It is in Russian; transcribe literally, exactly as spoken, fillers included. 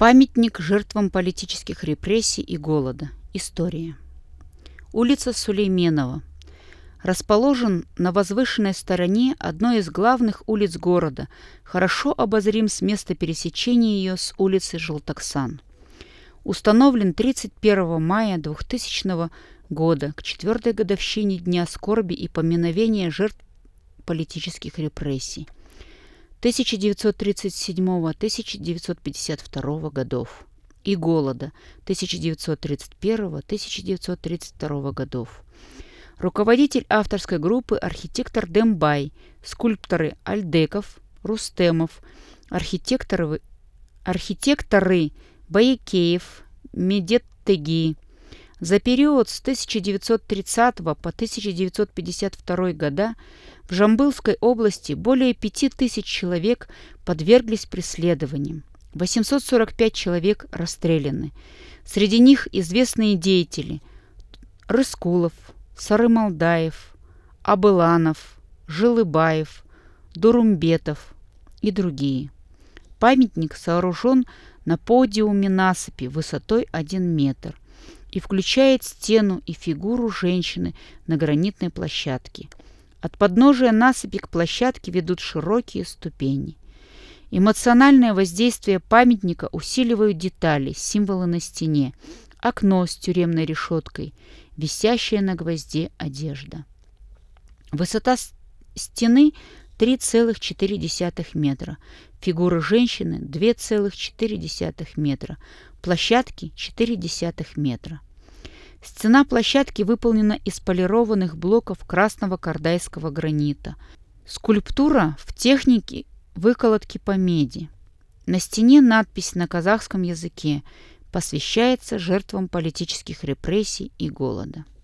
Памятник жертвам политических репрессий и голода. История. Улица Сулейменова. Расположен на возвышенной стороне одной из главных улиц города, хорошо обозрим с места пересечения ее с улицы Желтоксан. Установлен тридцать первого мая двухтысячного года к четвертой годовщине Дня скорби и поминовения жертв политических репрессий тысяча девятьсот тридцать седьмого — тысяча девятьсот пятьдесят второго годов и голода тысяча девятьсот тридцать первого — тысяча девятьсот тридцать второго годов. Руководитель авторской группы архитектор Дембай, скульпторы Альдеков, Рустемов, архитекторы, архитекторы Баекеев, Медеттеги. За период с тысяча девятьсот тридцатого по тысяча девятьсот пятьдесят второй года в Жамбылской области более пяти тысяч человек подверглись преследованиям. восемьсот сорок пять человек расстреляны. Среди них известные деятели Рыскулов, Сарымалдаев, Абыланов, Жылыбаев, Дурумбетов и другие. Памятник сооружен на подиуме насыпи высотой один метр и включает стену и фигуру женщины на гранитной площадке. От подножия насыпи к площадке ведут широкие ступени. Эмоциональное воздействие памятника усиливают детали, символы на стене, окно с тюремной решеткой, висящая на гвозде одежда. Высота стены три целых четыре десятых метра, фигуры женщины два целых четыре десятых метра, площадки четыре десятых метра. Стена площадки выполнена из полированных блоков красного кардайского гранита. Скульптура в технике выколотки по меди. На стене надпись на казахском языке: «Посвящается жертвам политических репрессий и голода».